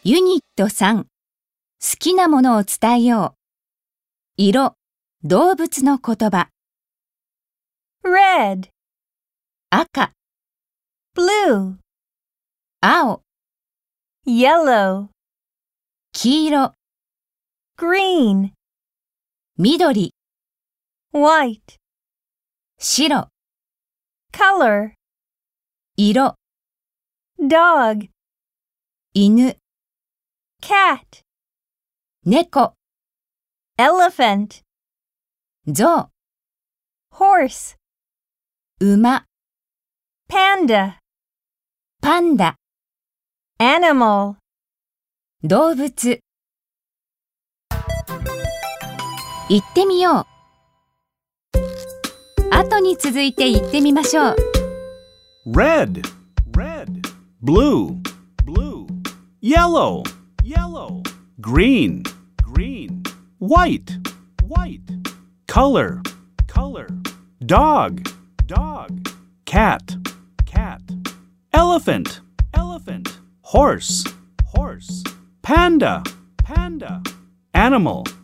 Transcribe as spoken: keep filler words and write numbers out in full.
ユニットさん、好きなものを伝えよう。色、動物の言葉。 red, 赤、 blue, 青、 yellow, 黄色、 green, 緑、 white, 白、 color, 色、 dog, 犬、 cat, 猫、 elephant, 象、 horse, 馬、 panda, パンダ、 animal. 動物。言ってみよう。後に続いて言ってみましょう。 Red, red, blue, blue, yellow, yellow, green, green, white, white, color, color, dog, dog, cat, cat, elephant, elephant, horse, horse, panda, panda, animal.